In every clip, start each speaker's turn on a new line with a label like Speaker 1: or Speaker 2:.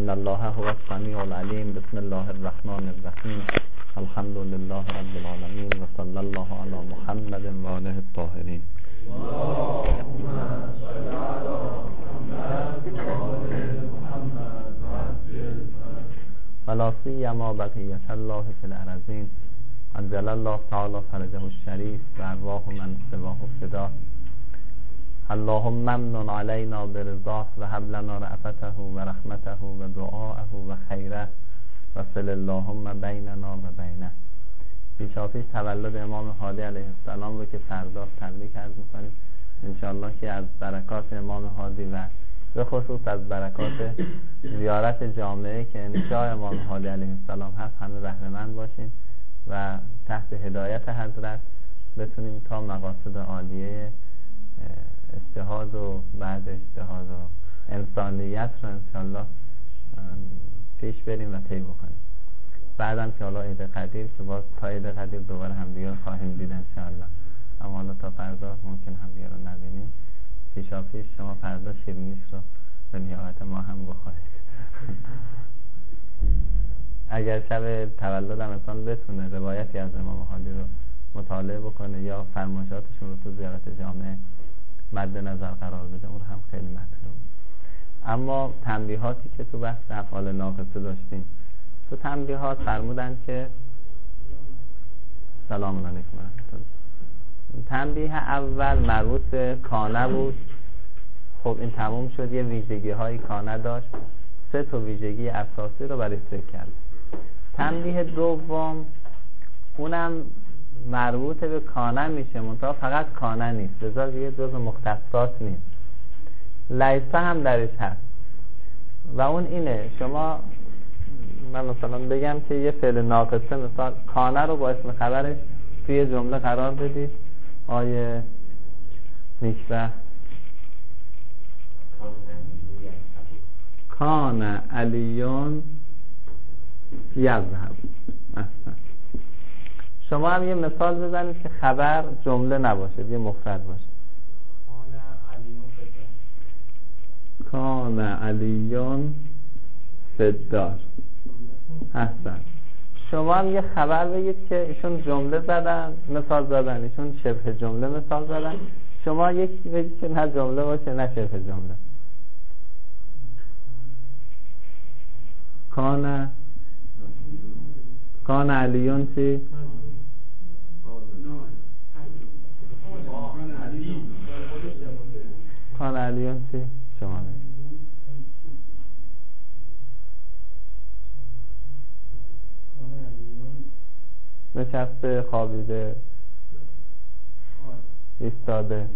Speaker 1: ان الله هو السمیع العلیم. بسم الله الرحمن الرحیم. الحمد لله رب العالمین و صلی الله علی محمد و آله الطاهرین. اللهم صل علی محمد و آل محمد ولا سیما بقیة الله فی الارضین. عجل الله تعالی فرجه الشریف و ارواح من سواه فدا. اللهم امن علینا برضاه و هب لنا رأفته و رحمته و دعاءه و خیره و صل اللهم بیننا و بینه. پیشاپیش تولد امام هادی علیه السلام رو که فردا تبریک عرض می‌کنیم. انشاءالله که از برکات امام هادی و به خصوص از برکات زیارت جامعه که انشاء امام هادی علیه السلام هست همه بهره مند باشیم و تحت هدایت حضرت بتونیم تا مقاصد عالیه اجتهاد و بعد اجتهاد و انسانیت رو انشاءالله پیش بریم و طی بکنیم. بعدم که حالا عید قدیر که باز تا عید قدیر دوباره همدیگه رو خواهیم دید انشاءالله. اما حالا تا فردا ممکن همدیگه رو نبینیم. پیشاپیش شما فردا شیرینیش رو به نیابت ما هم بخورید. اگر شب تولدم انسان بتونه روایتی از امام هادی رو مطالعه بکنه یا فرمایشاتشون رو تو زیارت جامعه مد نظر قرار بده، اون هم خیلی مطلوب. اما تنبیهاتی که تو بحث افعال ناقصه داشتیم، تو تنبیهات فرمودن که سلام علیکم و رحمت الله. تنبیه اول مربوط به کانه بود. خب این تموم شد. یه ویژگی های کانه داشت، 3 ویژگی اساسی رو برای ذکر کرد. تنبیه دوم اونم مربوط به کانه میشه، منتها فقط کانه نیست، لذا دیگه جزء مختصات نیست، لیسه هم درش هست و اون اینه شما من مثلا بگم که یه فعل ناقصه مثلا کانه رو با اسم خبرش توی جمله قرار بدید. آیه نیکبه کان علیون یذهب. شما هم یه مثال بزنید که خبر جمله نباشه، یه مفرد باشه. کان علیون فدار. احسن. شما هم یه خبر بگید که ایشون جمله زدن، مثال زدن، ایشون شبه جمله مثال زدن. شما یکی بگید که نه جمله باشه نه شبه جمله. کان علیون چی؟ کان علیون چی؟ شما نشسته، خوابیده، ایستاده.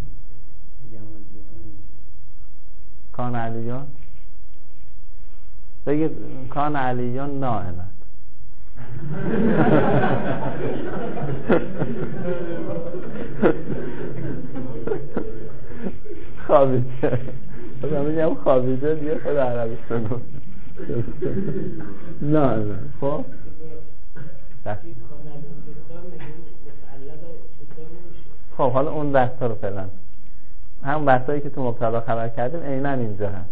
Speaker 1: کان علیون بگید کان علیون نائمت. خوابیده. من میگم خوابیده دیگه خود عربستان گفت نائمت. خب خب حالا اون بحثا رو فعلا هم بحثایی که تو مبتدا خبر کردیم عیناً اینجا هست.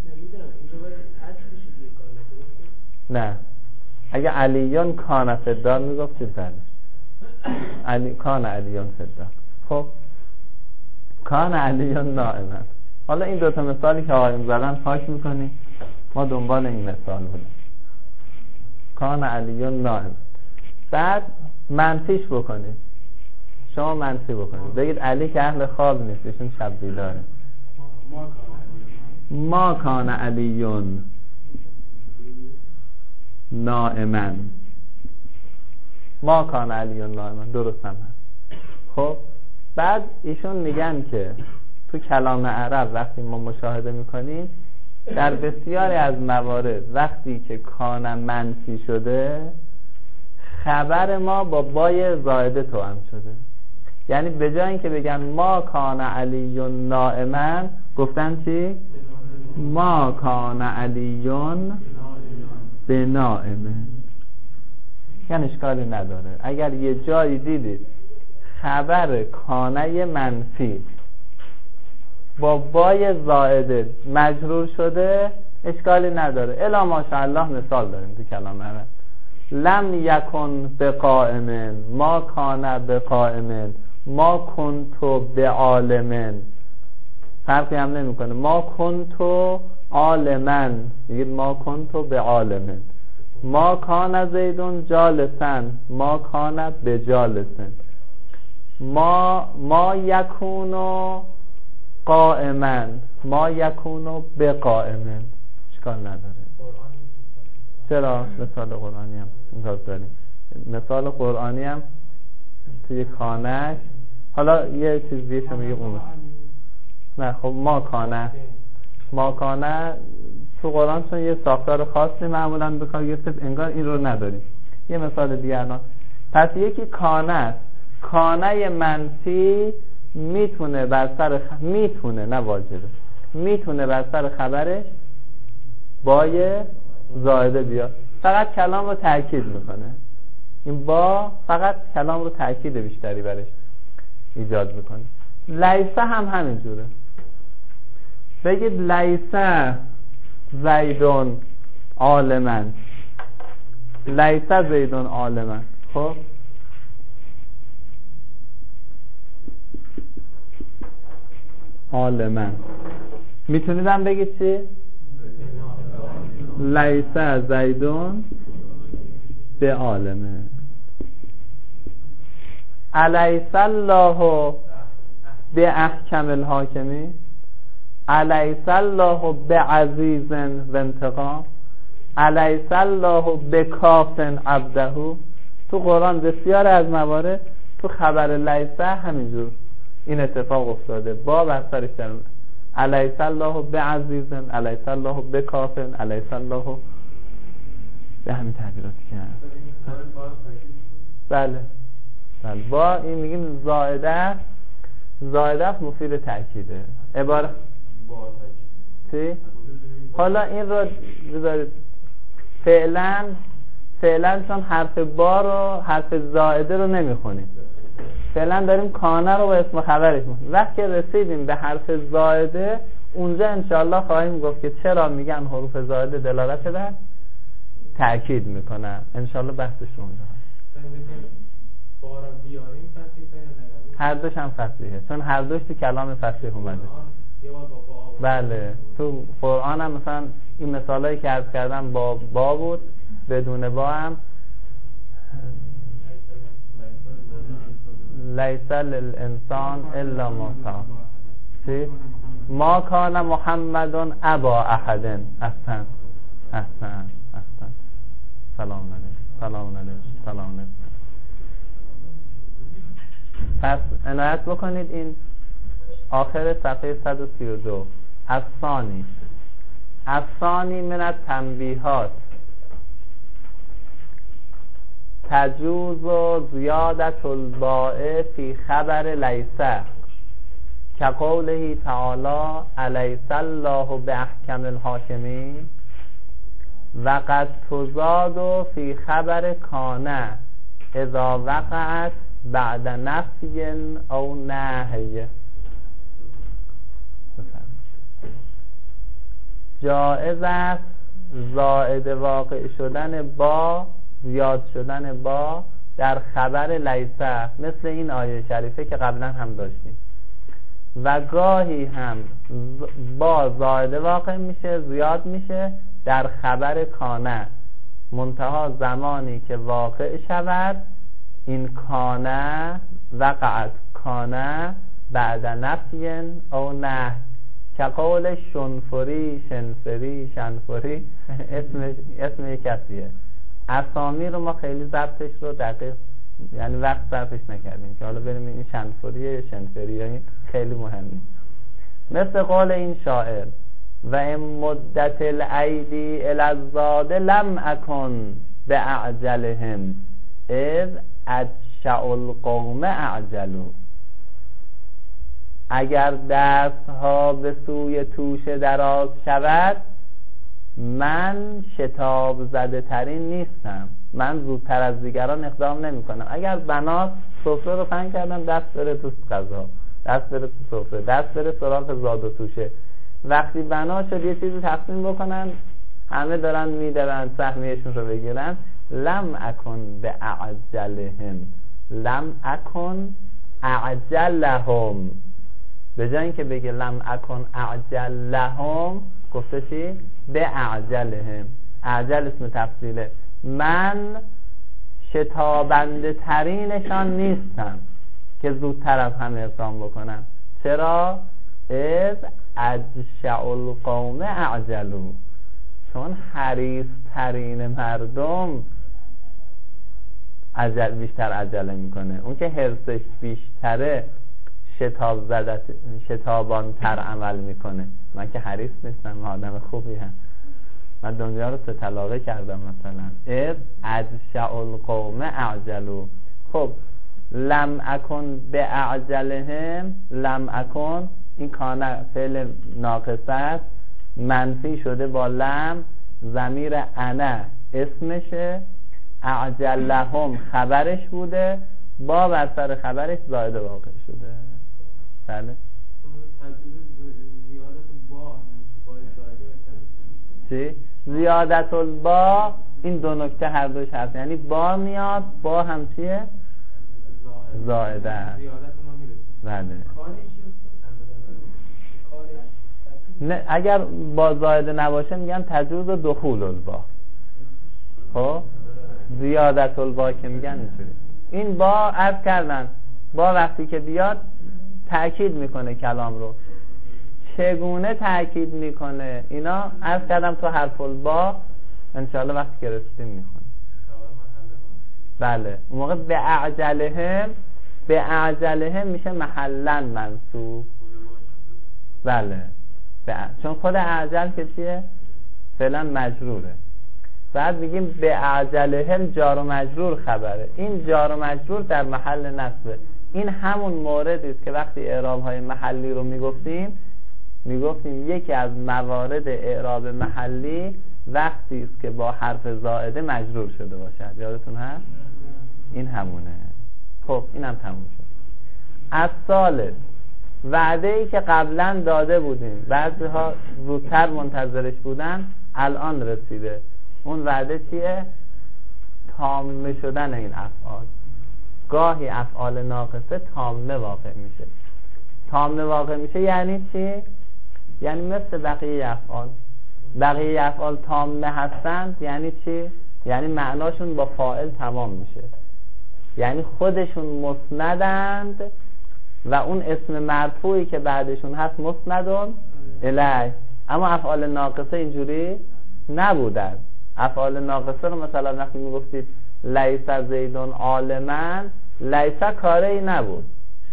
Speaker 1: نه اگه علیون کان فدار میگفتید بله کان علیون فدار. خب کان علیون نائمن. حالا این دوتا مثالی که آقایون زدن پاک میکنی، ما دنبال این مثال بودیم. کان علیون نائمن. بعد منفیش بکنید. شما منفی بکنید، بگید علی که اهل خواب نیست، ایشون شب بیداره. ما کان علیون نائمن. ما کان علیون نائمن. درست هم هست. خب بعد ایشون میگن که تو کلام عرب وقتی ما مشاهده میکنیم در بسیاری از موارد وقتی که کان منفی شده خبر ما با بای زائده توأم شده. یعنی به جای اینکه بگن ما کان علیون نائمن گفتن چی؟ ما کان علیون بنائمه. یعنی اشکالی نداره. اگر یه جایی دیدید خبر کانه منفی با بای زائده مجرور شده اشکالی نداره. الا ماشاءالله مثال داریم تو کلام عرب. لم یکن بقائمن، ما کان بقائمن، ما کنتو بعالمن، فرقی هم نمی کنه. ما کنتو عالمن، میگید ما کنتو بعالمن. ما کان زیدون جالسن، ما کان بجالسن. ما یکونو قائمن، ما یکونو بقائمن. اشکال نداره. چرا؟ مثال قرآنی هم داریم. مثال قرآنی هم توی کانش. حالا یه چیز دیگه میگه اون نه. خب ما کانه تو قرآن چون یه ساختار خاصی معمولا به کار گرفته، انگار این رو نداریم. یه مثال دیگه الان. پس یکی کانه است. کانه منفی میتونه بر سر میتونه، نه واجبه، میتونه بر سر خبرش با یه زائده بیاد. فقط کلام رو تأکید میکنه. این با فقط کلام رو تأکید بیشتری برش ایجاد میکنه. لیسه هم همینجوره. بگید لیسه زیدون عالمن، لیسه زیدون عالمن. خب عالمن میتونیدم بگید چی؟ لیسه زیدون به عالمه. الیس الله به احکم الحاکمی، الیس الله به عزیز و انتقام، الیس الله به کافن عبده. تو قرآن بسیار از موارد تو خبر لیسه همینجور این اتفاق افتاده. با بر سرش در الیس الله به عزیزن، الیس الله به کافن، الیس الله به همین تعبیراتی که بله با این میگیم زائده مفید تأکیده. عبارت چی؟ حالا این رو بذارید فعلا چون حرف با رو، حرف زائده رو نمیخونیم، فعلا داریم کانه رو با اسم خبرش میخونیم. وقتی رسیدیم به حرف زائده اونجا انشاءالله خواهیم گفت که چرا میگن حروف زائده دلالت بر تأکید میکنن. انشاءالله بحثش رو اونجا هست. هر دوش هم فصیحه، چون هر دوش تو کلام فصیح اومده. بله تو قرآن هم مثلا این مثالایی که عرض کردم با بود، بدون با هم لیس للانسان الا ما سعی. ما کان محمد ابا احد. احسن سلام علیکم. پس عنایت بکنید این آخر صفحه 132. الثانی من التنبیهات تجوز و زیادت الباء فی خبر لیسه که قوله تعالی الیس الله به احکم الحاکمین و قد تزاد فی خبر کانه اذا وقعت بعد نفی او نهی. جائز است زائد واقع شدن با، زیاد شدن با در خبر لیسه، مثل این آیه شریفه که قبلا هم داشتیم. و گاهی هم با زائد واقع میشه، زیاد میشه در خبر کانه، منتها زمانی که واقع شود این کانه وقعت کانه بعد نفی او نه، که قول شنفری، شنفری، شنفری اسم یک کسیه. اسامی رو ما خیلی ضبطش رو دقیق یعنی وقت صرفش نکردیم که حالا بریم این شنفریه یا شنفریه، این خیلی مهمه. مثل قول این شاعر و ام مدت الایدی الازاد لم اکن به اعجلهم اذ ادشع القوم اعجلو. اگر دستها به سوی توشه دراز شود من شتاب زده ترین نیستم، من زودتر از دیگران اقدام نمی کنم. اگر بنات سفره رو پهن کردن دست بره تو غذا، دست بره تو سفره، دست بره سراغ زاد و توشه، وقتی بنا شد یه چیزی تقسیم بکنن، همه دارن میدارن سهمیشون رو بگیرن. لم اکن به اعجلهم، لم اکن اعجلهم، به جای اینکه بگه لم اکن اعجلهم گفته چی؟ به اعجلهم. اعجل اسم تفضیله، من شتابنده ترینشان نیستم که زودتر از همه اقدام بکنم. چرا؟ اذ اجشع القوم اعجلوا، چون حریص ترین مردم بیشتر عجله میکنه. اون که حرصش بیشتره شتابان تر عمل میکنه. من که حریص نیستم، من آدم خوبی هم، من دنیا رو 3 طلاقه کردم مثلا. اذ اجشع القوم اعجلوا. خب لم اکن به اعجلهم، لم اکن این کان فعل ناقصه است، منفی شده با لم، ضمیر انا اسمشه، اعجلهم خبرش بوده، با بر سر خبرش زائد واقع شده. بله چی؟ زیادت البا، این 2 نکته هر دوش هست، یعنی با میاد، با هم چیه؟ زائده است. بله نه، اگر با زائده نباشه میگن تجوز دخول البا. خب زیادت البا که میگن اینجوری. این با عرض کردن با وقتی که بیاد تأکید میکنه کلام رو. چگونه تأکید میکنه اینا عرض کردم تو حرف البا، انشاءالله وقتی که رسیدیم میخونه. بله اون موقع به اعجلهم، به اعجلهم میشه محلن منصوب. بله چون خود اعجل که چیه؟ فعلا مجروره. بعد میگیم به اعجلهم جار و مجرور خبره. این جار و مجرور در محل نصبه. این همون موردی است که وقتی اعراب های محلی رو میگفتیم یکی از موارد اعراب محلی وقتی است که با حرف زائده مجرور شده باشد. یادتون هست؟ این همونه. خب اینم تموم شد. از ثالث، وعده ای که قبلا داده بودیم، بعضی ها زودتر منتظرش بودن، الان رسیده. اون وعده چیه؟ تامه شدن این افعال. گاهی افعال ناقصه تامه واقع میشه. تامه واقع میشه یعنی چی؟ یعنی مثل بقیه افعال. بقیه افعال تامه هستند یعنی چی؟ یعنی معناشون با فاعل تمام میشه، یعنی خودشون مسندند و اون اسم مرفوعی که بعدشون هست مسندون الیه. اما افعال ناقصه اینجوری نبودن. افعال ناقصه رو مثلا وقتی میگفتید لیس زیدون عالما، لیس کاری نبود،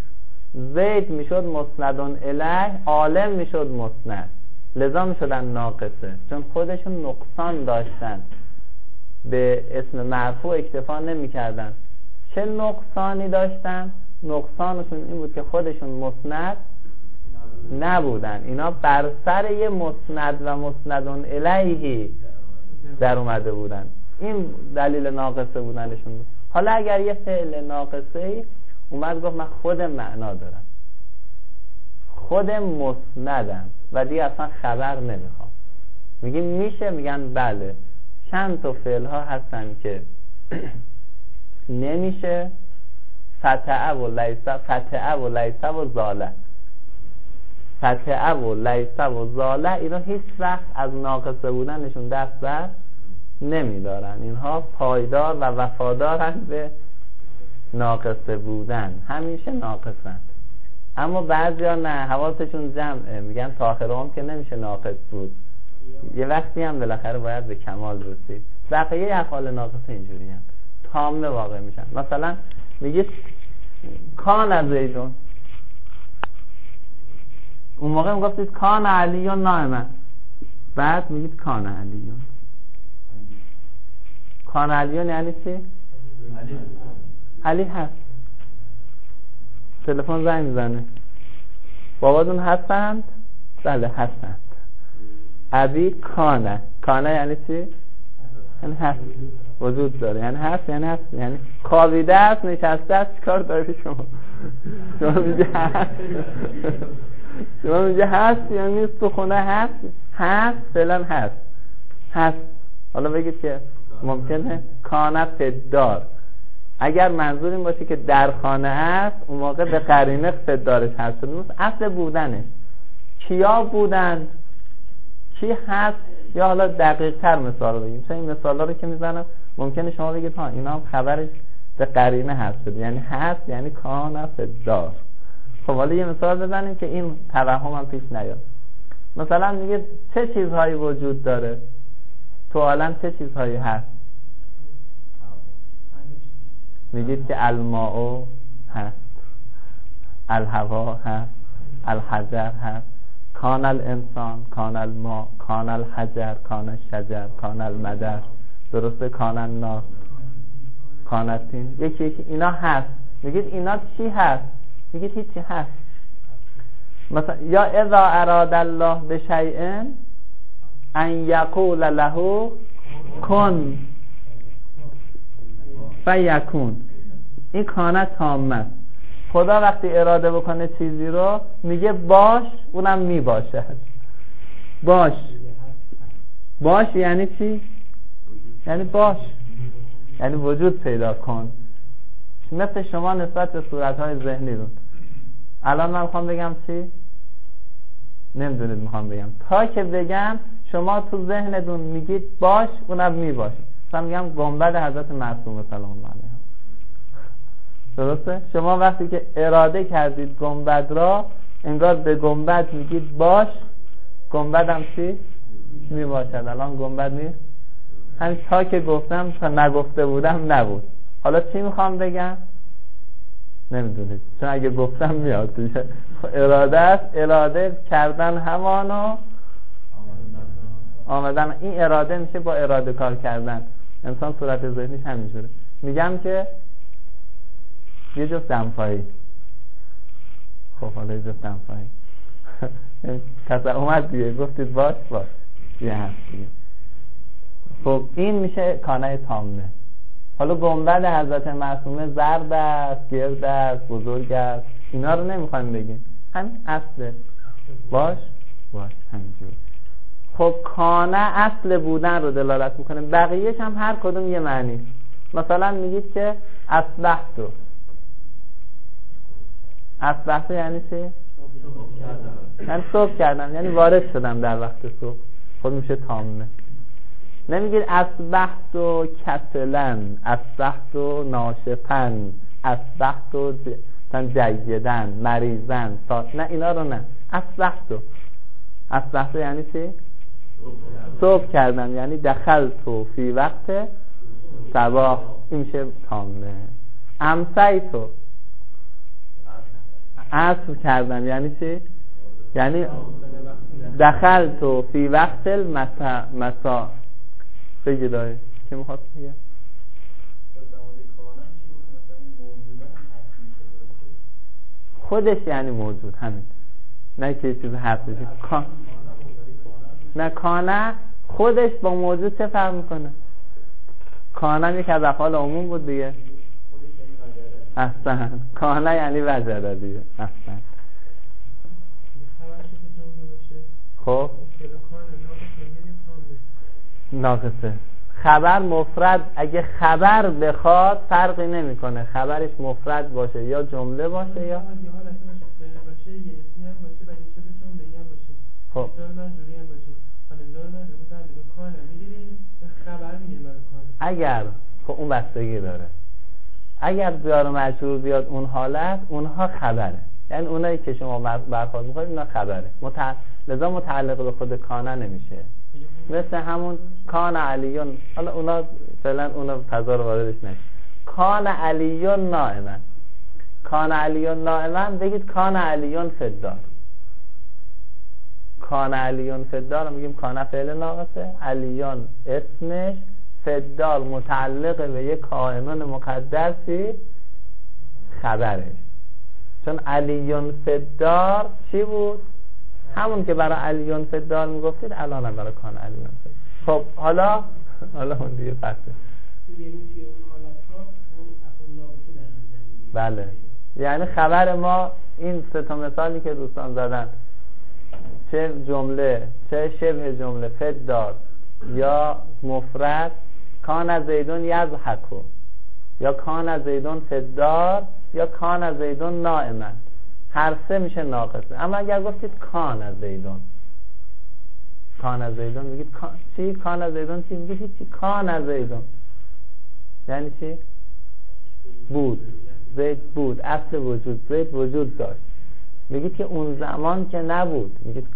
Speaker 1: زید میشد مسندون الیه، عالم میشد مسند، لذا میشدن ناقصه چون خودشون نقصان داشتن، به اسم مرفوع اکتفا نمیکردن. چه نقصانی داشتن؟ نقصانشون این بود که خودشون مسند نبودن. اینا بر سر یه مسند و مسندون الیهی در اومده بودن. این دلیل ناقصه بودنشون بود. حالا اگر یه فعل ناقصه اومد گفت من خودم معنا دارم، خودم مسندم و دیگه اصلا خبر نمیخوام، میگیم میشه؟ میگن بله. چند تا فعل ها هستن که نمیشه، فتعه و لیسه، فتعه و لیسه و زاله، فتعه و لیسه و زاله، اینا هیچ وقت از ناقصه بودنشون دست بر نمیدارن. اینها پایدار و وفادارن به ناقصه بودن، همیشه ناقصن. اما بعضیا نه، حواسشون جمعه، میگن تاخرهم که نمیشه ناقص بود، یه وقتی هم بالاخره باید به کمال رسید. بقیه افعال ناقصه اینجوری هم تامه واقع میشن. مثلا میگید کان زیدون، اون موقع میگفتید کان علیون نائما، بعد میگید کان علیون. کان علیون یعنی چی؟ علی هست. تلفن زنگ میزنه، باباتون هستند؟ بله هستند. ابی کانه، کانه یعنی چی؟ یعنی هست، وجود داره، یعنی هست، یعنی هست، یعنی خوابیده است، نشسته است، چیکار داری شما؟ شما میگه هست، شما میگه هست یا نیست تو خونه؟ هست فعلا هست. حالا بگید که ممکنه کانه فدار، اگر منظور این باشه که در خانه است اون موقع به قرینه فدارش هست. اصل بودنش کیا بودند، کی هست، یا حالا دقیق تر مثال رو بگیم. این مثال رو که میزنم ممکنه شما بگید ها اینا هم خبرش به قرینه هست، یعنی هست یعنی کانه فدار. خب حالا یه مثال بزنیم که این توهم هم پیش نیاد. مثلا میگه چه چیزهایی وجود داره تو عالم، چه چیزهایی هست؟ میگید که الماء هست، الهوا هست، الحجر هست، کان الانسان، کان الماء، کان الحجر، کان الشجر، کان المدر، درسته، کان النار، کان الطین، یکی اینا هست. میگید اینا چی هست؟ میگید هیچی هست. مثلا یا اذا اراد الله بشیء ان یقول له کن فیکون. این کانه تامه. خدا وقتی اراده بکنه چیزی رو میگه باش، اونم میباشد. باش یعنی چی؟ یعنی باش، یعنی وجود پیدا کن. مثل شما نسبت به صورتهای ذهنی رو الان من میخوام بگم چی؟ نمیدونید میخوام بگم. تا که بگم شما تو ذهنتون میگید باش، اونم میباشه. مثلا میگم گنبد حضرت معصومه سلام الله علیها، درسته؟ شما وقتی که اراده کردید گنبد را، انگار به گنبد میگید باش، گنبد هم چی؟ میباشد. الان گنبد نیست. همین تا که گفتم، تا نگفته بودم نبود. حالا چی میخوام بگم؟ نمیدونید، چون اگه گفتم میاد دیگه. اراده است، اراده کردن همانو آمدن. این اراده میشه با اراده کار کردن. انسان صورت ذهنیش همینجوره. میگم که یه جفت دمپایی. خب حالا یه جفت دمپایی کسا اومد دیگه، گفتید باش یه هست دیگه. خب این میشه کانه تامه. حالا گنبد حضرت معصومه زرد است، گرد است، بزرگ است، اینا رو نمیخوایم بگیم، همین اصله. باش همینجور. خب کانه اصل بودن رو دلالت میکنه، بقیهش هم هر کدوم یه معنی. مثلا میگید که اصبحتو یعنی چی؟ یعنی صبح کردم، یعنی وارد شدم در وقت صبح. خب میشه تامه. نمیگید اصبحتو کسلن، اصبحتو ناشفن، اصبحتو جیدن، مریضن، نه اینا رو نه. اصبحتو یعنی چی؟ صبح کردم، یعنی دخلتو فی وقت صباح، این میشه تامه. امسیتو عصر کردم، یعنی چی؟ یعنی دخلتو فی وقت المساء. بگید آره که میخواد بگه؟ خودش یعنی موجود، همین، نه که چیز هست بشه. نه کانه خودش با موجود چه فرق میکنه؟ کانه یک از افعال عموم بود دیگه. احسن. کانه یعنی وجده دیگه. احسن. خب ناقصه. خبر مفرد، اگه خبر بخواد فرقی نمیکنه، خبرش مفرد باشه یا جمله باشه یا خب اگر خب اون بستگی داره. اگر جار مجرور بیاد اون حالت، اونها خبره، یعنی اونایی که شما برخورد میکنید اینا خبره. لذا متعلق به خود کانه نمیشه. مثل همون کان علیون، حالا اونا فعلا اونا فضا رو واردش نشه. کان علیون نائمن، کان علیون نائمن بگید کان علیون فدار. کان علیون فدار میگیم کان فعل ناقصه، علیون اسمش، فدار متعلق به یک کائنون مقدسی خبرش. چون علیون فدار چی بود؟ همون که برای علیون فدار میگفتید الان هم برای کان علیون فدار. خب حالا اون دیگه بحثه. بله، یعنی خبر ما این سه تا مثالی که دوستان زدن، چه جمله چه شبه جمله فدار یا مفرد کان زیدون یضحکو یا کان زیدون فدار یا کان زیدون نائما، هر سه میشه ناقصه. اما اگر گفتید کان زیدون، کان زیدون میگید چی؟ کان زیدون چی؟ میگید چی؟ کان زیدون یعنی چی؟ بود، زید بود، اصل وجود، زید وجود داشت. میگید که اون زمان که نبود، میگید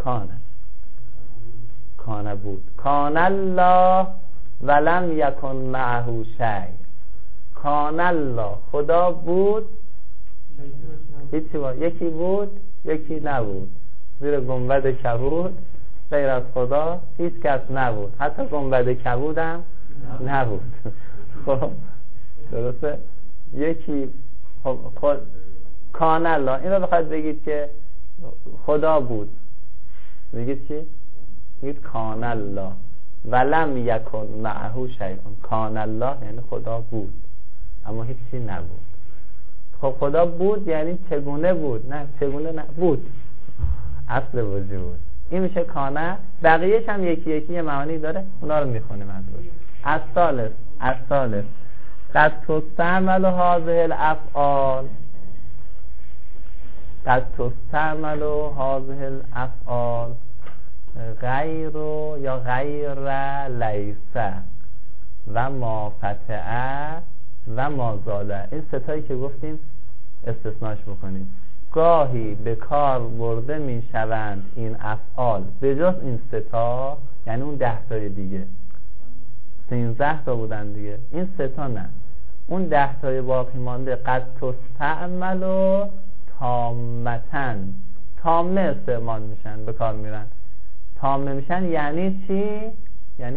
Speaker 1: کان بود. کان الله ولم یکن معه شیء. کان الله، خدا بود، هیچی بود، یکی بود یکی نبود. زیر گنبد کبود غیر از خدا هیچ کس نبود، حتی گنبد کبود هم نبود. خب درسته؟ یکی خود کان الله، این رو بخواید بگید که خدا بود، میگید چی؟ میگید کان الله ولم یکن معه شیء. کان الله یعنی خدا بود اما هیچی نبود. خب خدا بود یعنی چگونه بود؟ نه چگونه نبود، اصل وجود. این میشه کانه. بقیهش هم یکی یکی یه معانی داره، اونا رو میخونیم از روش. الثالث قد تستعمل هذه الافعال، قد تستعمل هذه الافعال غیر یا غیر لیس و ما فتعه و ما زاده. این ستایی که گفتیم استثناش بکنیم. گاهی به کار برده می شوند این افعال به جز این ستا، یعنی اون 10 تای دیگه، 13 تا بودن دیگه، این ستا نه، اون 10 تای باقی مانده قد تستعمل و تامتن، تامه استعمال میشن، به کار میرن. تامه میشن یعنی چی؟ یعنی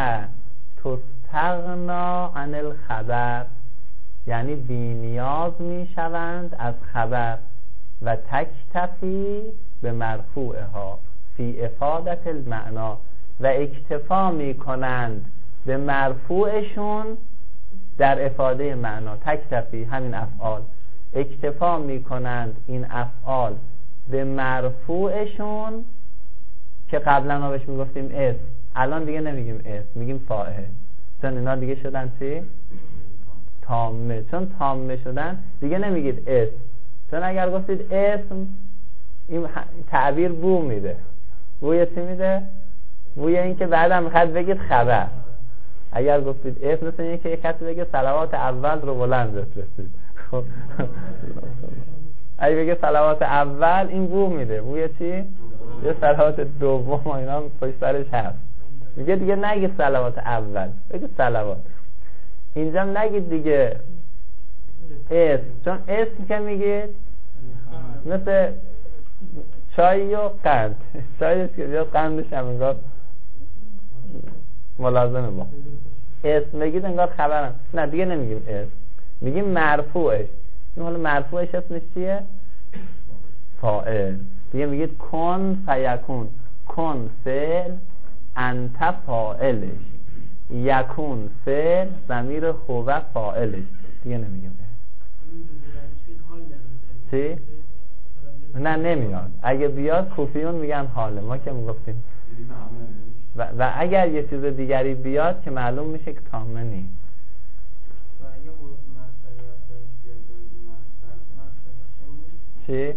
Speaker 1: تستغنا عن الخبر، یعنی بی نیاز میشوند از خبر. و تکتفی به مرفوعها فی افادت المعنا، و اکتفا میکنند به مرفوعشون در افاده معنا. تکتفی همین افعال، اکتفا میکنند این افعال به مرفوعشون که قبلا ما بهش میگفتیم اسم، الان دیگه نمیگیم اسم، میگیم فاعل، چون اینا دیگه شدن چی؟ تامه. چون تامه شدن دیگه نمیگید اسم، چون اگر گفتید اسم این تعبیر بو میده. بوی چی میده؟ بوی این که بعدم میخواد بگید خبر. اگر گفتید اسم مثل این که یک کسی بگه صلوات اول رو بلند بفرستید، خب اگه بگه صلوات اول این بو میده. بوی چی؟ یه صلوات دوم و اینا پشت سرش هست. میگه دیگه نگید صلوات اول، بگید صلوات. اینجا نگید دیگه اسم، چون اسم که میگید مثل چای و قند، چایش که بیاد قندش هم انگار ملازمه با اسم بگید انگار خبرم. نه دیگه نمیگیم اسم، میگیم مرفوعش. این حالا مرفوعش اسمش چیه؟ فاعل. دیگه میگید کن فیکون، کن فعل، انت فاعلش، یکون فعل، ضمیر هو فاعلش. دیگه نمیگیم چی؟ نه نمیاد. اگه بیاد کوفیون میگن حاله، ما که میگفتیم و اگر یه چیز دیگری بیاد که معلوم میشه که تامه نیست. چی؟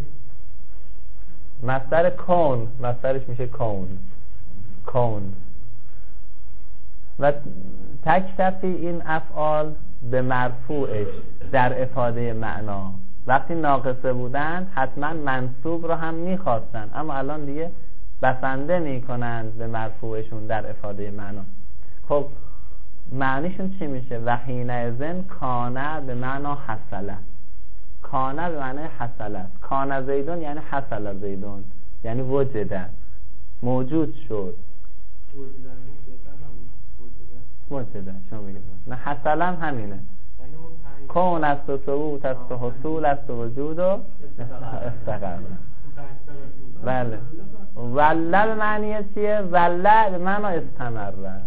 Speaker 1: مصدر کون، مصدرش میشه کون. و تکتفی این افعال به مرفوعش در افاده معنا. وقتی ناقصه بودن حتما منصوب رو هم میخواستن، اما الان دیگه بسنده میکنند به مرفوعشون در افاده معنا. خب معنیشون چی میشه؟ و حینئذ کانه به معنا حصله. کانه به معنی حصله است. کانه زیدون یعنی حصل زیدون، یعنی وجده، موجود شد. وجده شما میگید نه حصله هم همینه. کون است و ثبوت است و حصول است و وجود و استقرار. بله. وله به معنی چیه؟ وله به معنی استمره.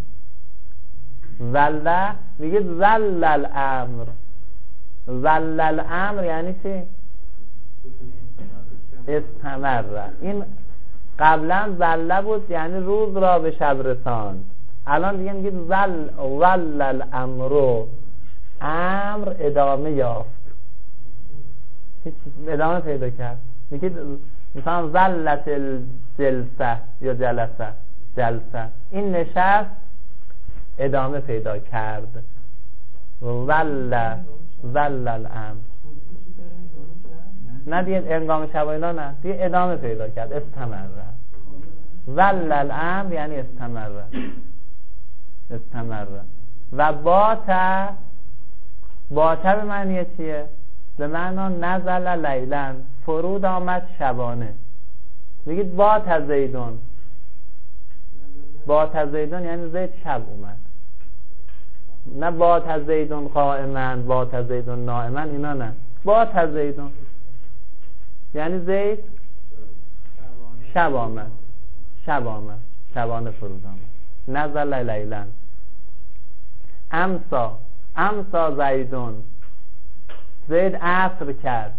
Speaker 1: وله میگه ظل الامر. ظل الامر یعنی چی؟ استمره. این قبلا زله بود یعنی روز را به شب رساند، الان دیگه میگید ظل الامر، امر ادامه یافت، ادامه پیدا کرد. میگید مثلا ظلت الجلسه یا جلسه، این نشست ادامه پیدا کرد. ظل الامر، نه دیگه انقام شب و اینا، نه دیگه ادامه پیدا کرد، استمر. ظل الامر یعنی استمر. و بات به معنی چیه؟ به معنی نزل لیلا، فرود آمد شبانه. میگید بات زیدون یعنی زید شب اومد، نه بات زیدون قائما، بات زیدون نائما، اینا نه. بات زیدون یعنی زید شب آمد، شبانه فرود آمد. نزل لیلا. امسا زیدون، زید عصر کرد.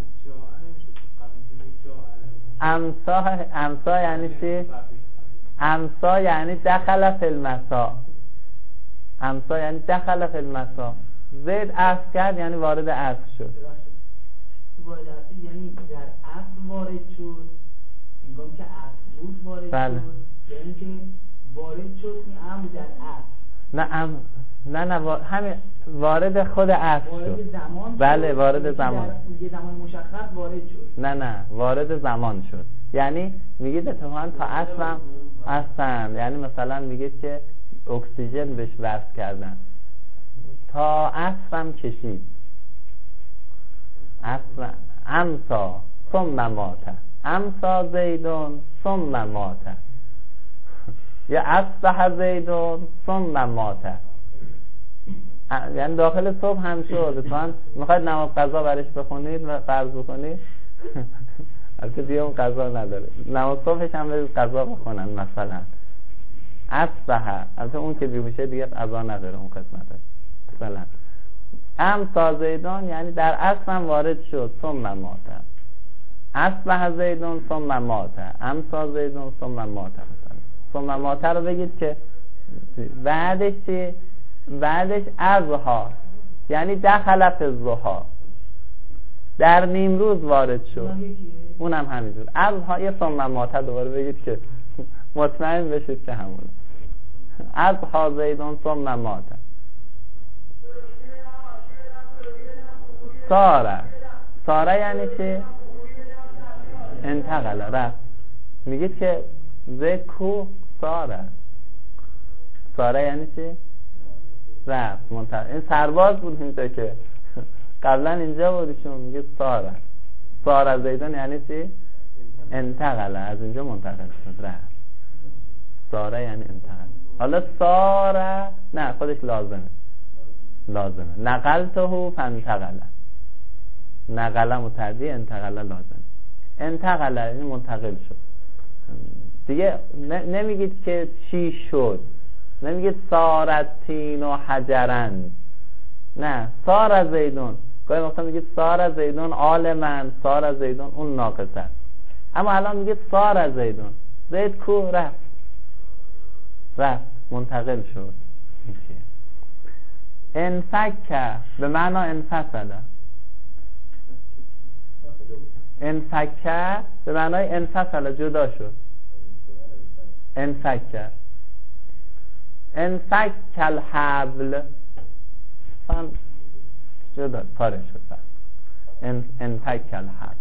Speaker 1: امسا یعنی چی؟ امسا یعنی دخل فی المسا. زید عصر کرد یعنی وارد عصر شد.
Speaker 2: یعنی در عصر وارد شد، انگام که عصر بود وارد
Speaker 1: بله.
Speaker 2: شد، یعنی که وارد شد این امر در عصر.
Speaker 1: نه همین وارد خود عصر شد.
Speaker 2: زمان
Speaker 1: بله
Speaker 2: شد.
Speaker 1: وارد زمان.
Speaker 2: یه زمان مشخص وارد شد.
Speaker 1: نه وارد زمان شد. یعنی میگید اتفاقا تا عصر هستن، یعنی مثلا میگید که اکسیژن بهش وصل کردن، تا عصرم کشید. عصر امسا ثم مات، امسا زیدون ثم مات، یا اصبح زیدون ثم مات، یعنی داخل صبح هم شد. مثلا میخواید نماز قضا برش بخونید و فرض بکنید، البته دیگه اون قضا نداره، نماز صبحش هم برید قضا بخونن مثلا. اصبح، البته اون که بیهوشه دیگه قضا نداره اون قسمتش. مثلا امسا زیدون یعنی در عصر وارد شد، ثم مات. اصبح زیدون ثم مات، امسا زیدون ثم مات. مثلا ثم مات رو بگید که بعدش چی؟ بعدش ازها، یعنی دخل فی الضحی، در نیمروز وارد شد، اونم همینجور. ازها یه ثم مات دوباره بگید که مطمئن بشید که همونه. ازها زیدون ثم مات. ساره یعنی چی؟ انتقل، رفت. میگید که زید کو ساره یعنی چی؟ رفت، منتقل. این سرباز بود اینجا که قبلا اینجا بودیشون. میگید ساره زیدون یعنی چی؟ انتقل، از اینجا منتقل شد، رفت. ساره یعنی انتقل. حالا ساره نه، خودش لازمه. نقلته فانتقل، نقل متعدی، انتقل لازم. انتقل یعنی منتقل شد. دیگه نمیگید که چی شد، نمیگید سارتین و حجرن، نه، سار زیدون. گاهی وقتا میگید سار زیدون عالمن، سار زیدون اون ناقصه. اما الان میگید سار زیدون، زید کو؟ رفت، منتقل شد. انفک به معنا انفصله. انفکه به معنای انفصل، جدا شد. انفک الحبل، فهم جدا پاره شد. انفک الحبل.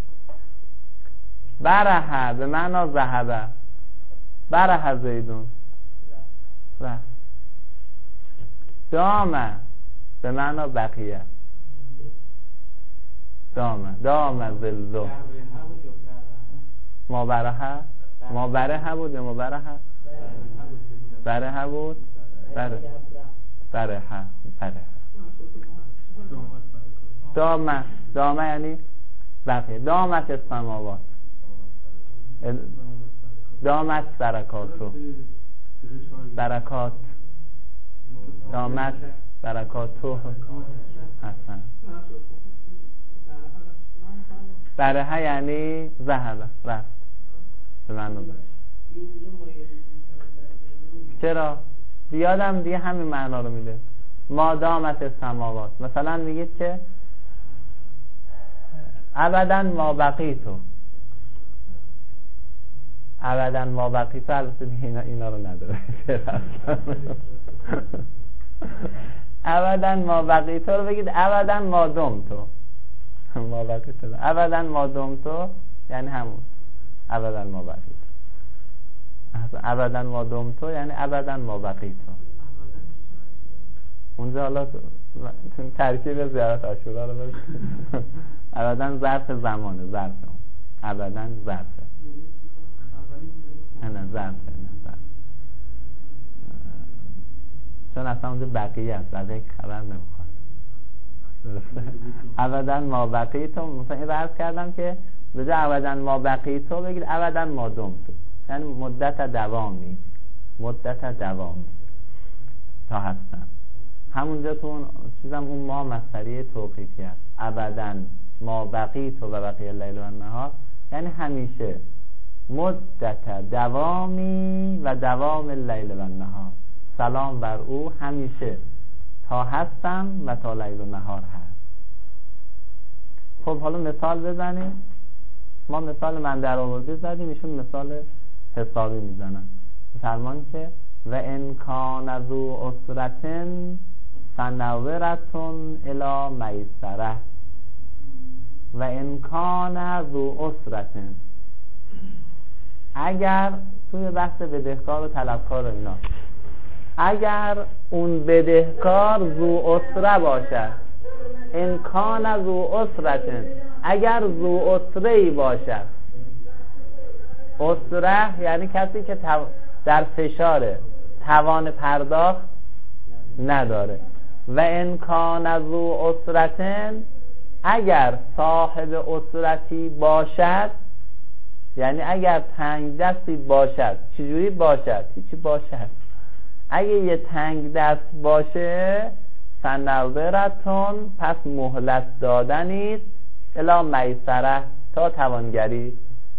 Speaker 1: برهه به معنا ذهبه، برهه زیدون، رفت. دامه به معنا بقیه، دام ذلو. ما برهه بود یا ما برهه بود، برهه. دامه یعنی بقیه. دامت السماوات، دامت برکات، دامت برکاتو حسن. برهه یعنی ذهب، رفت، به معنی چرا؟ بیادم دیگه همین معنا رو میده. ما دامت السماوات، مثلا میگید که ابدا ما بقیتو، ابدا ما بقیتو، البته دیگه اینا رو نداره. ابدا ما بقیتو رو بگید ابدا ما دمتو، ما بقیتو ابدا ما دمتو یعنی همون ابدا ما بقیتو، ابدا ما دمتو یعنی ابدا ما بقیتو. اونجا حالا ترکیب زیارت عاشورا رو بگید. ابدا ظرف زمانه، ظرف ابدا ظرفه، نه ظرفه، چون اصلا اونجا بقیه است، بقیه خبر نمیخواد. ابدا ما بقیتو، مثلا این رو عرض کردم که به جای ابدا ما بقیتو بگید ابدا ما دمتو، یعنی مدت دوامی، مدت دوامی تا هستم. همونجا تو اون چیزم اون ما مصدری توقیفی است. ابدا ما بقیتو و بقیه اللیل و النهار یعنی همیشه، مدت دوامی و دوام اللیل و النهار، سلام بر او همیشه تا هستم و تا لیل و نهار هست. خب حالا مثال بزنیم. ما مثال من در آوردی زدیم، ایشون مثال حسابی میزنن. فرمان که و ان کان ذو عسرة فنظرة الی میسرة، و ان کان ذو عسرة، اگر توی بحث بدهکار و طلبکار و اینا، اگر اون بدهکار ذو عسره باشد، ان کان ذو عسرة، اگر ذو عسره‌ای باشد، عسره یعنی کسی که در فشاره، توان پرداخت نداره. و ان کان ذو عسرة، اگر صاحب عسرتی باشد، یعنی اگر تنگ دستی باشد. چجوری باشد؟ هیچی باشد. اگه یه تنگ دست باشه، فنظرتون، پس مهلت دادنیست، الی میسره، تا توانگری.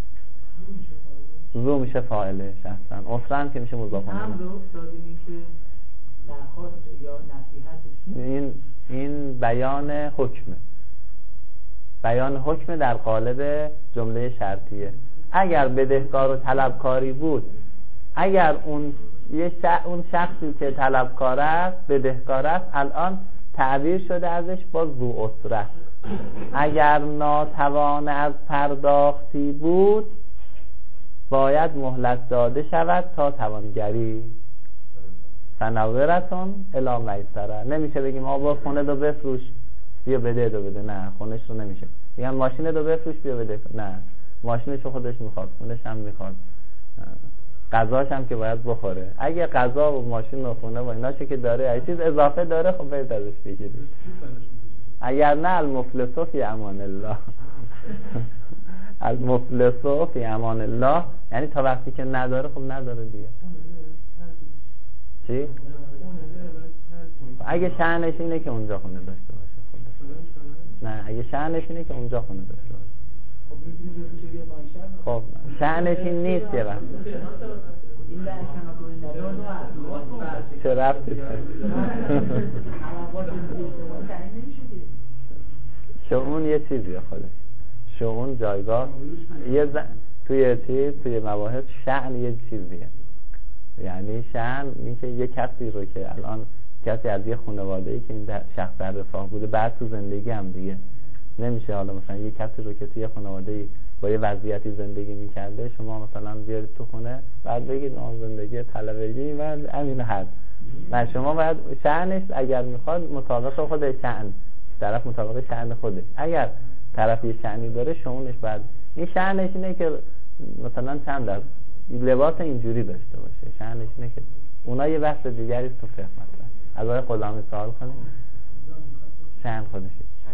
Speaker 1: ذو میشه فاعلش هستن، عسرن که میشه مضاف الیه. هم رو دادیم که درخواست یا نصیحت، این بیان حکمه، بیان حکم در قالب جمله شرطیه. اگر بدهکار و طلبکاری بود، اگر اون شخصی که طلبکار است، بدهکار است، الان تعبیر شده ازش با ذو عسره. اگر ناتوان از پرداختی بود، باید مهلت داده شود تا توانگری. فنظرتون الی میسره. نمیشه بگیم آقا خونه دو بفروش بیا بده دو بده، نه خونش رو نمیشه. میگن ماشین دو بفروش بیا بده، نه ماشینشو خودش میخواد، خونش هم میخواد، غذاش هم که باید بخوره. اگه غذا و ماشین و خونه و ایناشو که داره، اگه چیز اضافه داره، خب برید ازش بگیرید. اگر نه، المفلس فی امان الله. المفلس فی امان الله یعنی تا وقتی که نداره، خب نداره دیگه. چی؟ اگه شأنش اینه که اونجا خونه داشته باشه، خب نه، اگه شأنش اینه که اونجا خونه داشته باشه، خب شأنش این نیست. یه وقت چه ربطی داره؟ شؤون یه چیزیه خودش، شؤون جایگاه توی مباحث، شأن یه چیزیه. یعنی شأن این که یه کسی رو که الان کسی از یه خانواده‌ای که این شخص در رفاه بوده، بعد تو زندگی هم دیگه نمیشه حالا مثلا یه کسی رو که توی یه خانواده‌ای با یه وضعیتی زندگی میکرده، شما مثلا بیارید تو خونه بعد بگید آن زندگی طلبگی من همین هست. نه، شما باید شأنش اگر میخواد مطابق خود شأن، طرف مطابق شأن خودش. اگر طرف یه شأنی داره، شؤونش بعد این شأنش اینه که مثلا چند از لباس اینجوری داشته باشه. شأنش اینه که اونا یه بحث دیگری تو فقه مثلا از آقای غلامی سوال کنیم. شأن خودشه.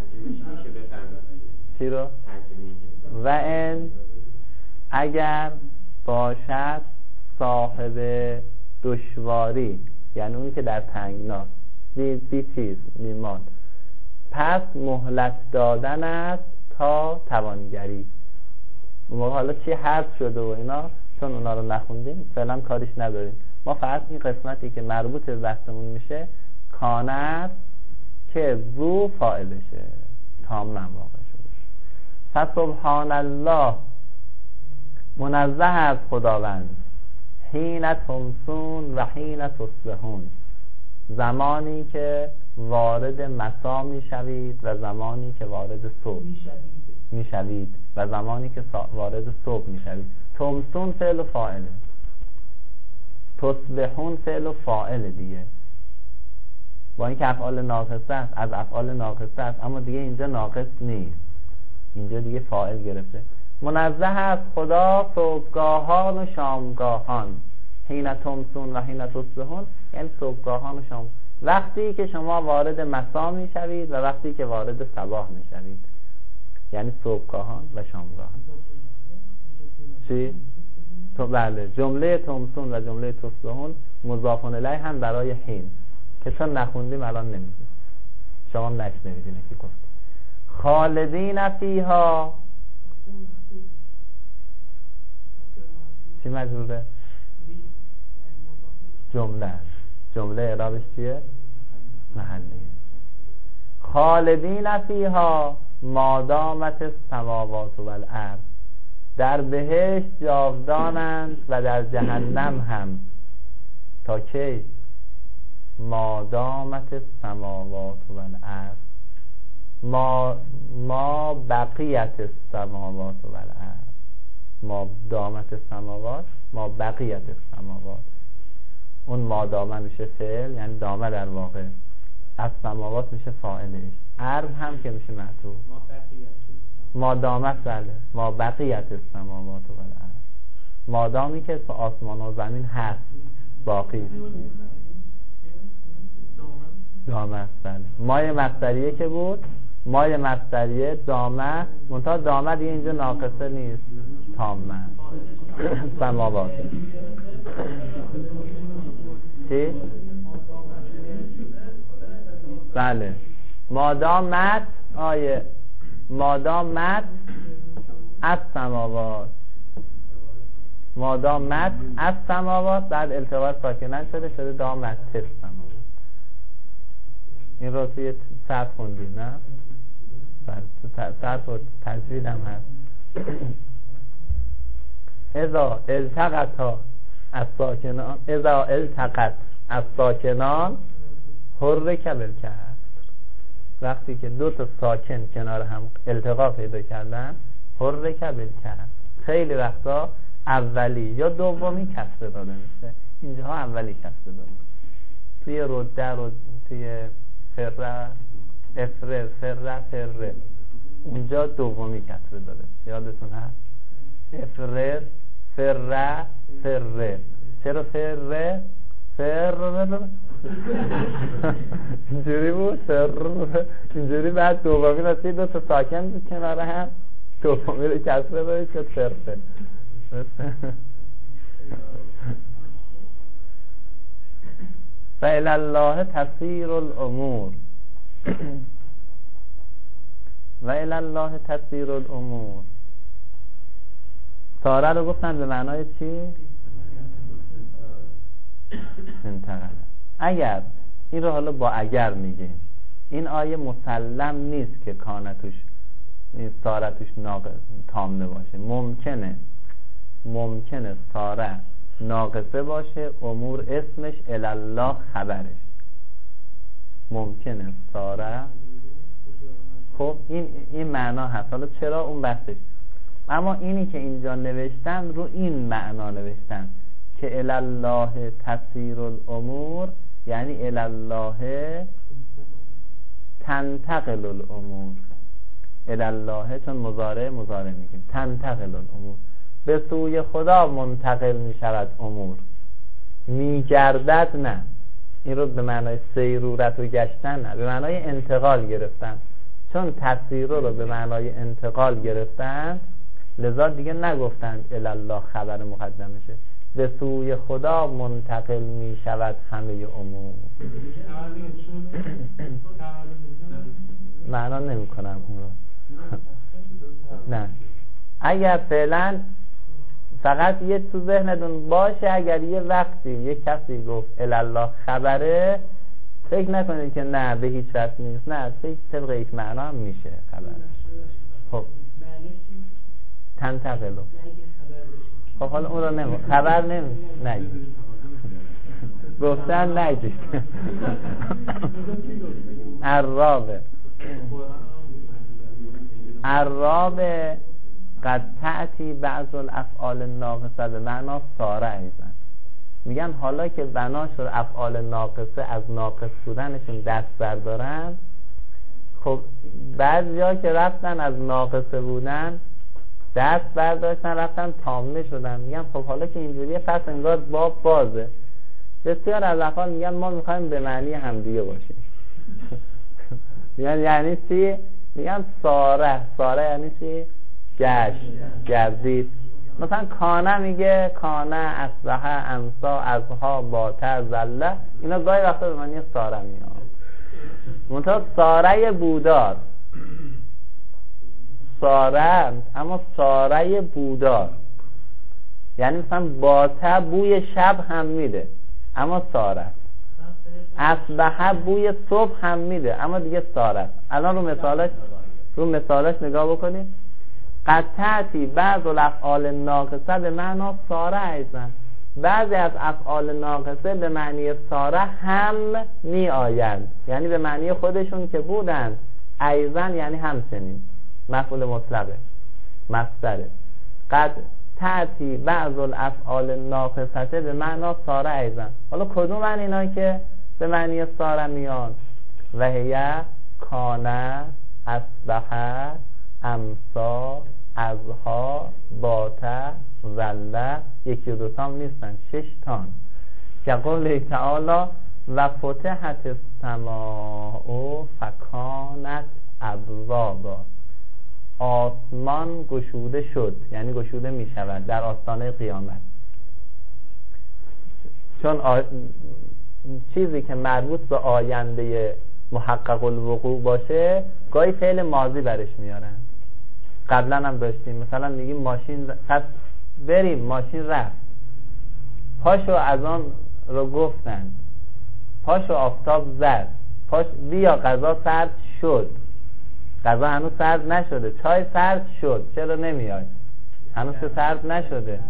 Speaker 1: چی رو؟ و این اگر باشد صاحب دشواری، یعنی اونی که در تنگنا بی چیز میماد، پس مهلت دادن است تا توانگری. حالا چی حذف شده و اینا چون اونا رو نخوندیم فعلا کاریش نداریم. ما فقط این قسمتی که مربوط به بحثمون میشه کانه است که ذو فاعلشه، تاماً واقع شده. فسبحان الله، منزه از خداوند، حین تمسون و حین تصبحون، زمانی که وارد مسا میشوید و زمانی که وارد صبح میشوید و زمانی که وارد صبح میشوید. تمسون فعل و فاعله، تصبحون فعل و فاعل دیگه، با اینکه افعال ناقصه است، از افعال ناقصه است، اما دیگه اینجا ناقص نیست، اینجا دیگه فاعل گرفته. منزه از خدا صبحگاهان و شامگاهان، حین تمسون و حین تصبحون یعنی صبحگاهان و شام، وقتی که شما وارد مسا میشوید و وقتی که وارد صباح میشوید، یعنی صبحگاهان و شامگاهان. چی؟ تو بله، جمله تمسون و جمله تصبحون مضاف الیه هم برای حین که چون نخوندیم الان نمیدونیم، شما نشنیدین که گفت. خالدین فیها، چی مجروره؟ جمله اعرابش چیه؟ محلیه. خالدین فیها ما دامت السماوات والارض، در بهشت جاودانند و در جهنم هم تا کی؟ ما دامت السماوات والارض، ما بقیت السماوات والارض، ما دامت السماوات، ما بقیت السماوات. اون ما دامه میشه فعل، یعنی دامه در واقع، از سماوات میشه فاعلش، ارض هم که میشه معطوف. ما دامت بله، ما بقیت السماوات والارض، مادامی که آسمان و زمین هست باقی دامه بله. مای مصدریه که بود، مای مصدریه دامه، منتها دامه دیگه اینجا ناقصه نیست، تامه. سماوات چی؟ بله، مادامت آیه، مادامت از سماوات، مادامت از سماوات، بعد التقاط ساکنن شده دامت تست سماوات. این رو توی صرف خوندیم نه؟ صرف و تجوید هم هست. اذا التقط از ساکنان، اذا التقط از ساکنان حرک بالکسر، وقتی که دو تا ساکن کنار هم التقا پیدا کردن حرک بالکسر. خیلی وقتا اولی یا دومی کسره داده میشه، اینجاها اولی کسره داده. توی رده توی فره افره فره اونجا دومی کسره داده، یادتون هست؟ افره فره. چرا فره اینجوری بود، اینجوری بعد دومی رسید دو تا ساکن بود کنار هم، دومی رو کسره داده شد فره. فإلی الله تسیر الامور، و الی الله تسیر الامور. ساره رو گفتن به معنای چی؟ انتقل. اگر این رو حالا با اگر میگیم، این آیه مسلم نیست که کانه توش، این ساره توش تامه باشه. ممکنه ساره ناقصه باشه، امور اسمش، الله خبرش. ممکنه ساره، خب این معنا هست. حالا چرا اون بحثش، اما اینی که اینجا نوشتن رو این معنا نوشتن که الله تسیر الامور، یعنی الله تنتقل الامور. الله چون مضارع میگیم، تنتقل الامور، به سوی خدا منتقل می شود امور، می گردد نه. این رو به معنای سیرورت و گشتن نه، به معنای انتقال گرفتن. چون تسیر رو به معنای انتقال گرفتن، لذا دیگه نگفتند الله خبر مقدمشه، به سوی خدا منتقل می شود همه امور. معنا نمی کنم اون رو. نه، اگر فقط یه تو ذهنتون باشه اگر یه وقتی یه کسی گفت الله خبره، فکر نکنید که نه به هیچ وجه نیست، نه فکر طبق یک معنا هم میشه خبر. خب تنتقلو، خب حالا اون رو خبر نگید گفتن نگید عرابه قد تأتی بعض الافعال ناقصه به معنا ساره ایزن. میگن حالا که بنا شد افعال ناقصه از ناقص بودنشون دست بردارن، خب بعضیا که رفتن از ناقصه بودن دست برداشتن رفتن تامه شدن، میگن خب حالا که اینجوریه پس انگار باب بازه. بسیار از افعال میگن ما میخوایم به معنی همدیگه باشیم. میگن یعنی چی؟ میگن ساره یعنی چی؟ گردید. مثلا کانه میگه کانه، اصبحه، امسا، ازها، باته، زله، اینا گاهی وقتا به معنی ساره میاد. منتها ساره بودار، ساره اما ساره بودار، یعنی مثلا باته بوی شب هم میده اما ساره، اصبحه بوی صبح هم میده اما دیگه ساره. الان رو مثالش نگاه بکنید. قد تأتی بعض الافعال ناقصه به معنا ساره ایزن، بعضی از افعال ناقصه به معنی ساره هم می آیند، یعنی به معنی خودشون که بودند. ایزن یعنی همچنین، مفعول مطلقه، مصدره. قد تأتی بعض الافعال ناقصه به معنا ساره ایزن. حالا کدوم من اینا که به معنی ساره میان؟ وهیه کانه، اصبحه، امسا، ازها، باته، زله. یکی و دوتا هم نیستن، 6 تان. که قول تعالی و فتحت السماء فکانت ابوابا، آسمان گشوده شد، یعنی گشوده می شود در آستانه قیامت. چون چیزی که مربوط به آینده محقق الوقوع باشه گاهی فعل ماضی برش میارن. قبلا هم داشتیم، مثلا میگیم ماشین بریم، ماشین رفت، پاشو از آن رو گفتن، پاشو آفتاب زد، بیا غذا سرد شد. غذا هنوز سرد نشده، چای سرد شد، چرا نمیای؟ هنوز سرد نشده.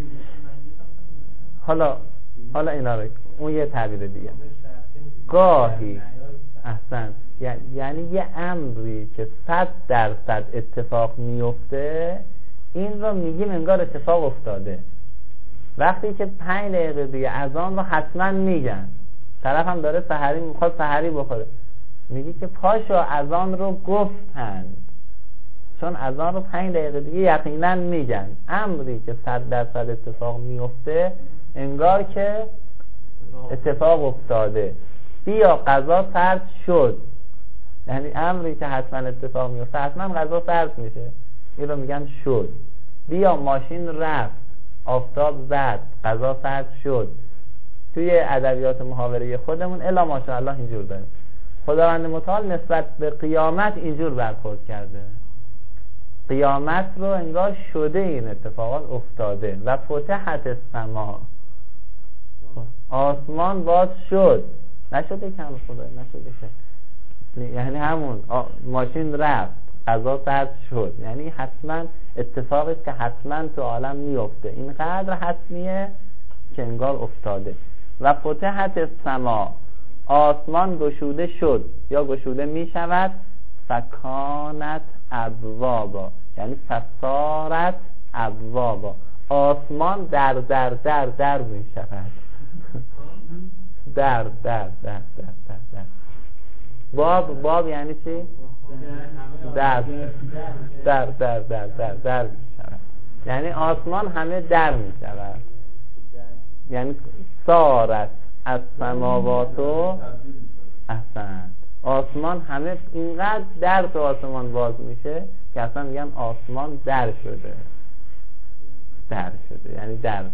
Speaker 1: حالا اینا رو اون یه تعبیر دیگه. گاهی احسن، یعنی یه امری که 100% اتفاق میفته، این رو میگیم انگار اتفاق افتاده. وقتی که 5 دقیقه دیگه از آن رو حتما میگن، طرف هم داره سحری میخواد سحری بخوره، میگی که پاشو از آن رو گفتند، چون از آن رو 5 دقیقه دیگه یقینا میگن. امری که 100% اتفاق میفته انگار که اتفاق افتاده. بیا غذا سرد شد، یعنی امری که حتما اتفاق میفته، حتما غذا سرد میشه، این رو میگن شد. بیا ماشین رفت، آفتاب زد، غذا سرد شد. توی ادبیات محاوره خودمون الا ماشاءالله اینجور داره. خداوند متعال نسبت به قیامت اینجور برخورد کرده، قیامت رو انگار شده، این اتفاقات افتاده. و فتحت السماء، آسمان باز شد، نشده کم خدای، نشده که، یعنی همون ماشین رفت، غذا سرد شد، یعنی حتما اتفاقی که حتما تو عالم میفته، اینقدر حتمیه که انگار افتاده. و فتحت السماء، آسمان گشوده شد یا گشوده می شود. فکانت ابوابا، یعنی فصارت ابوابا، آسمان در می شود. در باب یعنی چی؟ در می شود، یعنی آسمان همه در می شود. یعنی سارت از سماواتو احسن، آسمان همه اینقدر در تو آسمان باز میشه که اصلا میگن آسمان در شده، یعنی در.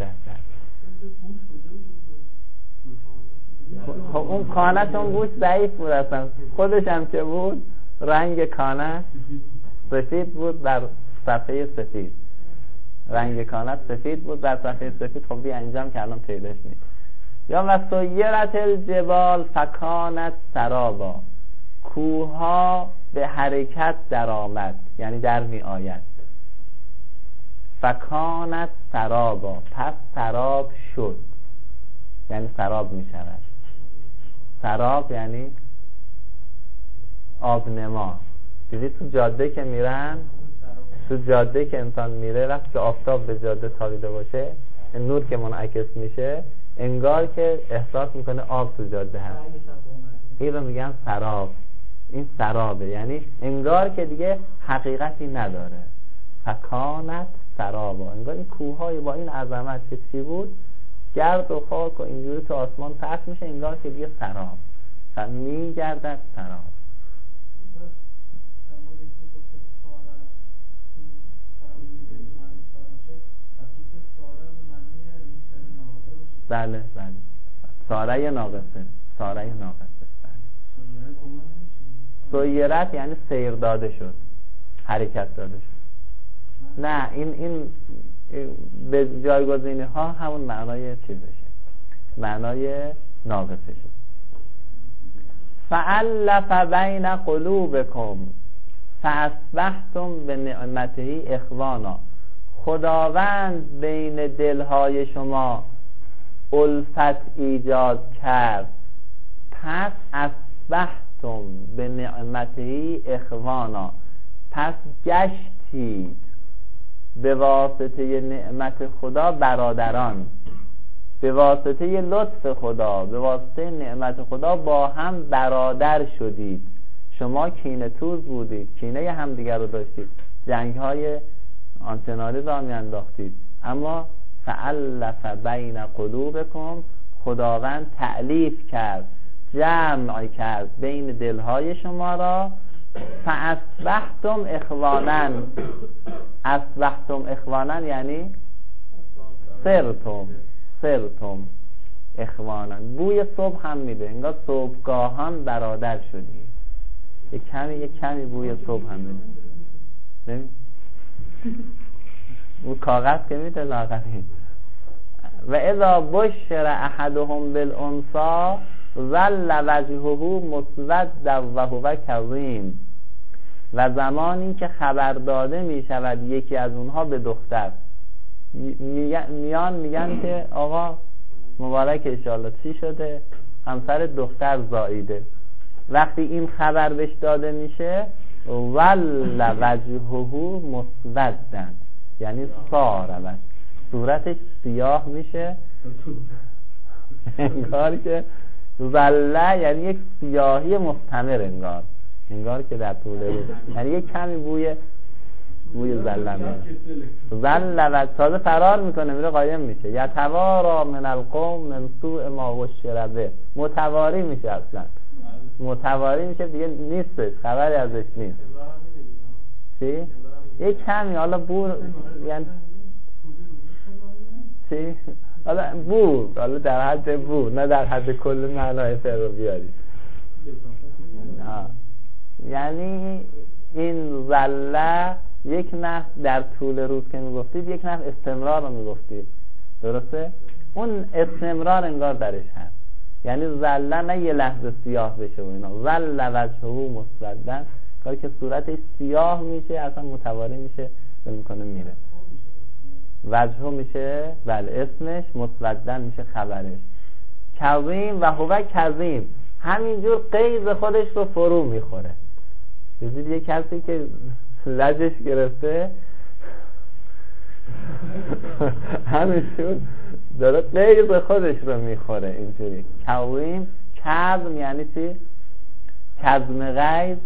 Speaker 1: خب اون کانه‌تون گوش ضعیف بود، اصلا خودش هم که بود رنگ کانه سفید بود بر صفحه سفید. رنگ کانت سفید بود، در صفحه سفید خب دیگه انجام که الان پیداش نیست. یا و سیرت الجبال فکانت سرابا، کوها به حرکت در آمد، یعنی در می آید. فکانت سرابا، پس سراب شد، یعنی سراب می شود. سراب یعنی آبنما. دیدی تو جاده که میرن، تو جاده که انسان میره، وقتی که آفتاب به جاده تابیده باشه، نور که منعکس میشه، انگار که احساس میکنه آب تو جاده هست. این رو میگن سراب. این سرابه، یعنی انگار که دیگه حقیقتی نداره. فکانت سرابا، انگار این کوههای با این عظمت که چی بود، گرد و خاک و اینجوری تو آسمان پخش میشه، انگار که دیگه سراب و میگردد سراب. بله بله، ساره ناقصه، ساره ناقصه. سیرت یعنی سیر داده شد، حرکت داده شد. نه این به جایگزینی ها همون معنای چیزشه، معنای ناقصشه. فَأَلَّفَ بَيْنَ قُلُوبِكُمْ فَأَصْبَحْتُمْ بِنِعْمَتِهِ إِخْوَانًا، خداوند بین دلهای شما الفت ایجاد کرد، پس اصبحتم به نعمته اخوانا، پس گشتید به واسطه نعمت خدا برادران، به واسطه لطف خدا، به واسطه نعمت خدا با هم برادر شدید. شما کینه توز بودید، کینه همدیگر رو داشتید، جنگ های آنچنانی را می انداختید، اما فَأَلَّفَ بَيْنَ قُلُوبِكُمْ، خداوند تألیف کرد، جمع کرد بین دلهای شما را. فَأَصْبَحْتُمْ إِخْوَانًا، اصبحتم اخوانا یعنی سرتم اخوانا. بوی صبح هم میده، انگار صبحگاهان برادر شدید. یک کمی بوی صبح هم میده. نمی؟ اون کاغذ که میده لاغری. و اذا بشر احدهم بالانثى ظل وجهه مسودا وهو کظیم، و زمانی که خبر داده می شود یکی از اونها به دختر، میگن که آقا مبارک انشالله چی شده؟ همسر دختر زاییده. وقتی این خبر بهش داده میشه ول وجهه مسودا، یعنی صار، صورتش سیاه میشه، انگار که ظله یعنی یک سیاهی مستمر، انگار که در طول روز، یعنی یک کمی بوی ظله میاد. ظله و تازه فرار میکنه، میره قایم میشه. یتوارا من القوم من سوء ما بشر به، متواری میشه، اصلا متواری میشه دیگه، نیستش، خبری ازش نیست. چی؟ یک کمی، حالا بور یعنی چی؟ حالا بور، حالا در حد بور، نه در حد کل معنای فرو بیاری. یعنی این ظله یک نحو در طول روز که میگفتید، یک نحو استمرار رو میگفتید، درسته؟ اون استمرار انگار درش هست، یعنی ظله نه یه لحظه سیاه بشه و اینا، ظل وجهه مسودا، کاری که صورتش سیاه میشه، اصلا متواری میشه، میکنه میره. وجهه میشه بله اسمش، مسودا میشه خبرش. کظیم و هو کظیم، همینجور قیز خودش رو فرو میخوره. دیدید یه کسی که لجش گرفته همینجور داره قیز خودش رو میخوره اینجوری. کظیم، کظم یعنی چی؟ کظم غیظ،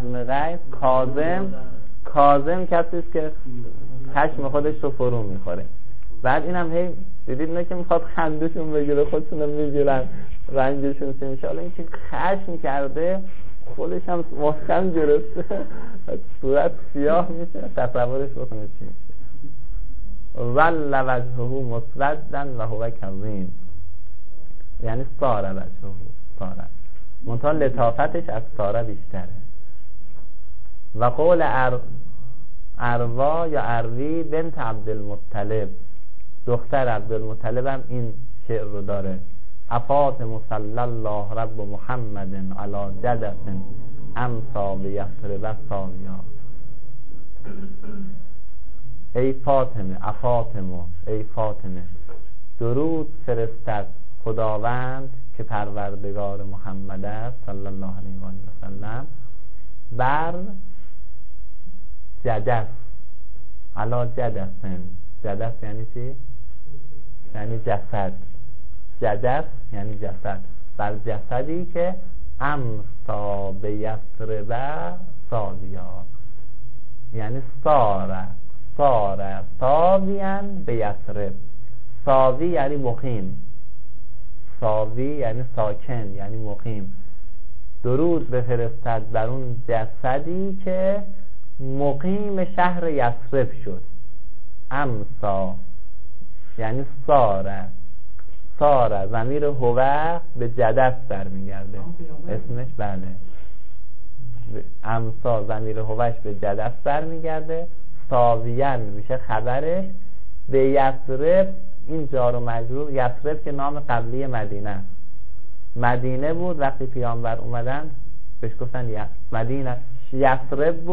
Speaker 1: کاظم کسی است که خشم خودش رو فرو میخوره. بعد اینم هی دیدید نه که میخواد خندشون بگیره، خودشون رو میگیرن، رنجشون چه میشه. حالا این که خشم کرده خودش هم محکم گرفته، صورت سیاه میشه، تصورش بکنه چی میشه. ظل وجهه مسودا و هو کظیم، یعنی صار وجهه، صار منتها لطافتش از صار بیشتره. و قول اروا یا اروی بنت عبدالمطلب، دختر عبدالمطلب هم این شعر رو داره. افاطم صلی الله رب محمد علی جدث امسا بیثرب ساویا. ای فاطمه، افاطمه، ای فاطمه، درود فرستد خداوند که پروردگار محمد است صلی الله علیه و سلم بر جدث، علی جدث. جدث یعنی چی؟ یعنی جسد. جدث یعنی جسد، بر جسدی که امسا بیثرب ساویا، یعنی ساره ساویان بیثرب. ساوی یعنی مقیم، ساوی یعنی ساکن، یعنی مقیم. درود بفرستد بر اون جسدی که مقیم شهر یثرب شد. امسا یعنی ساره ضمیر هو به جدث برمیگرده اسمش. بله، امسا ضمیر هوش به جدث برمیگرده. ساویان میشه خبرش. به یثرب این جار و مجرور، یثرب که نام قبلی مدینه است. مدینه بود وقتی پیامبر اومدن بهش گفتن مدینه. یثرب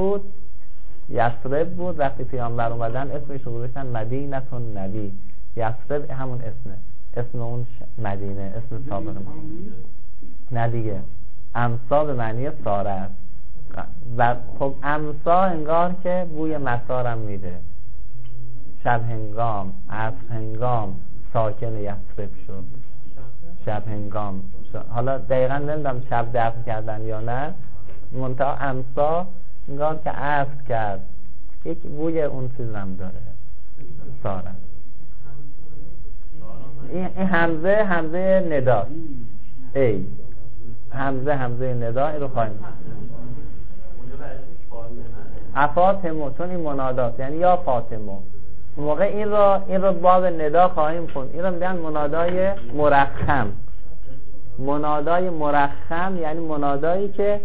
Speaker 1: بود وقتی پیامبر اومدن اسمش رو گذاشتن مدینه النبی. یثرب همون اسم اون مدینه، اسم سابق ما. نه دیگه، امسا به معنی ساره است. و خب امسا انگار که بوی مسارم میده. شب هنگام، عصر هنگام ساکن یثرب شد. شب هنگام، حالا دقیقا نمیدونم شب دفن کردن یا نه، منتها امسا انگار که عصر کرد، یک بوی اون چیزم داره، ساره. این همزه ندا، ای همزه ندا رو خواهیم افاطمه، چون این منادات یعنی یا فاطمه. موقع این رو باب ندا خواهیم خوند. این رو میگن منادای مرخم. منادای مرخم یعنی منادایی که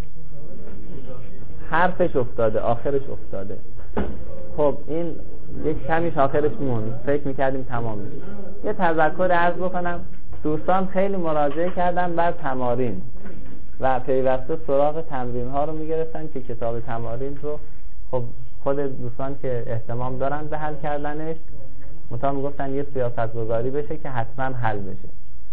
Speaker 1: حرفش افتاده، آخرش افتاده. خب این یک کمیش آخرش موند، فکر میکردیم تمام میشه. یه تذکر عرض بکنم، دوستان خیلی مراجعه کردن بر تمارین و پیوسته سراغ تمرین ها رو میگرفتن که کتاب تمارین رو خب خود دوستان که اهتمام دارن به حل کردنش مطمئن میگفتن یه سیاست گذاری بشه که حتما حل بشه.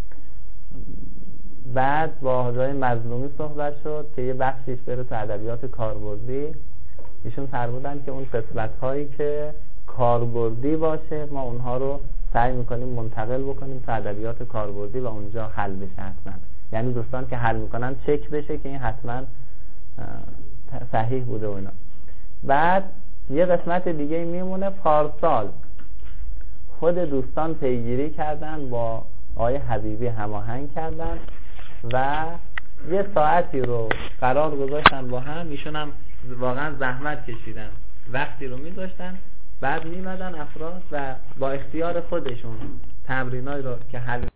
Speaker 1: بعد با حاجی مظلومی صحبت شد که یه بخشیش بره تو ادبیات کاربردی. ایشون فرمودن که اون قسمت هایی که کاربردی باشه ما اونها رو سعی میکنیم منتقل بکنیم تو ادبیات کاربردی و اونجا حل بشه حتما. یعنی دوستان که حل میکنن چک بشه که این حتما صحیح بوده و اینا. بعد یه قسمت دیگه میمونه، پارسال خود دوستان پیگیری کردن، با آقای حبیبی هماهنگ کردن و یه ساعتی رو قرار گذاشتن با هم. ایشون هم واقعا زحمت کشیدن، وقتی رو میذاشتن، بعد میمدن افراد و با اختیار خودشون تمرینایی رو که حل